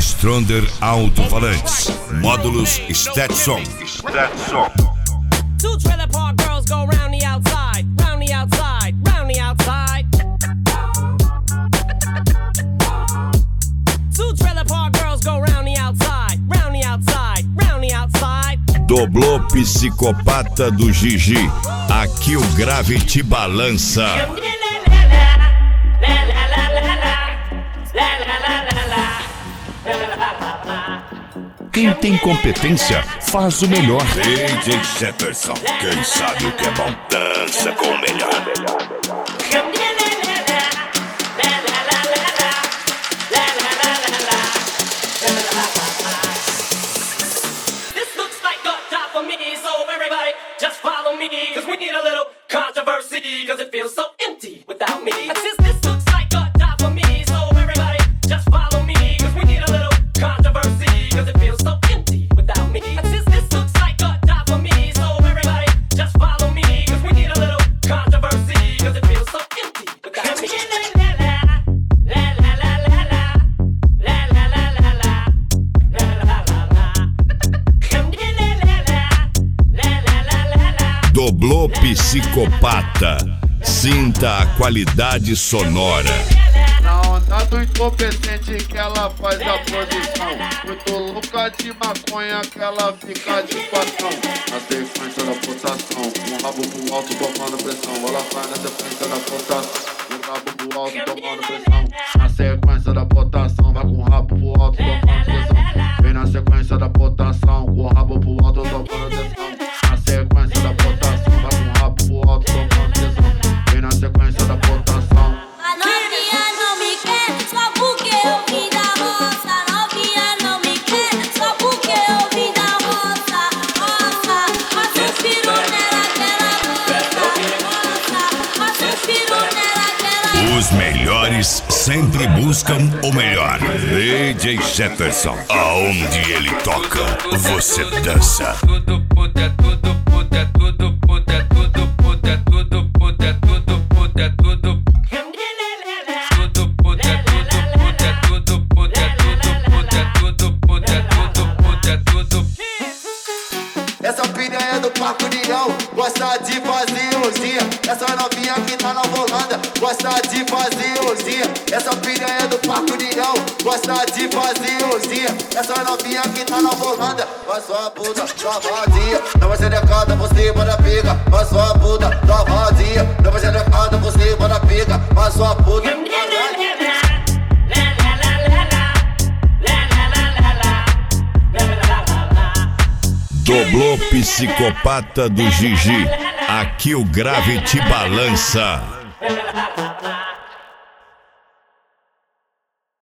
Stronder Alto-Falantes. Módulos Stetson. Two trailer park girls go round the outside, round the outside, round the outside. Two trailer park girls go round the outside, round the outside, round the outside. Doblô Psicopata do Gigi. Aqui o grave te balança. Quem tem competência faz o melhor. DJ Jefferson, quem sabe o que é bom, dança com o melhor. This looks like a job for me, so everybody just follow me, cause we need a little controversy, cause it feels so empty without me. This looks like a job for me, so everybody just follow me, cause we need a little controversy, cause it feels so empty without me. This looks like a job for me, so everybody just follow me, cause we need a little controversy, cause it feels so empty without me. Doblô Psicopata. Sinta a qualidade sonora. Na onda do incompetente que ela faz a posição. Muito louca de maconha que ela fica de quatão. Na sequência da potação, com o rabo pro alto tomando pressão. Ela faz na sequência da potação, com o rabo pro alto tomando pressão. Na sequência da potação, vai com o rabo pro alto tomando pressão. Vem na sequência da potação, com o rabo pro alto tomando pressão. Na sequência da potação, vai com o rabo pro alto tomando pressão. Vem na sequência da potação. A novinha não me quer, só porque eu vim da roça. A novinha não me quer, só porque eu vim da roça. Roça, suspiro nela que ela gosta. Suspiro nela que ela gosta. Os melhores sempre buscam o melhor. DJ Jefferson, aonde ele toca, você dança. Tudo puta, é tudo puta, é tudo puta, é tudo puta, é tudo puta, é tudo puta, é tudo. Tudo puta, é tudo puta, é tudo puta, é tudo puta, é tudo puta, é tudo puta, é tudo. Essa filha é do Parque União, gosta de fazer urzinha. Essa novinha que tá na Holanda, gosta de fazer urzinha. Essa filha é do Parque União, gosta de fazer urzinha. Essa novinha que tá na Holanda, faz sua puta, safadinha. Não vai ser decada, você manda pica. Faz sua puta, safadinha. Não vai ser decada, você manda pica. Faz sua puta. Doblô Psicopata do Gigi. Aqui o grave te balança.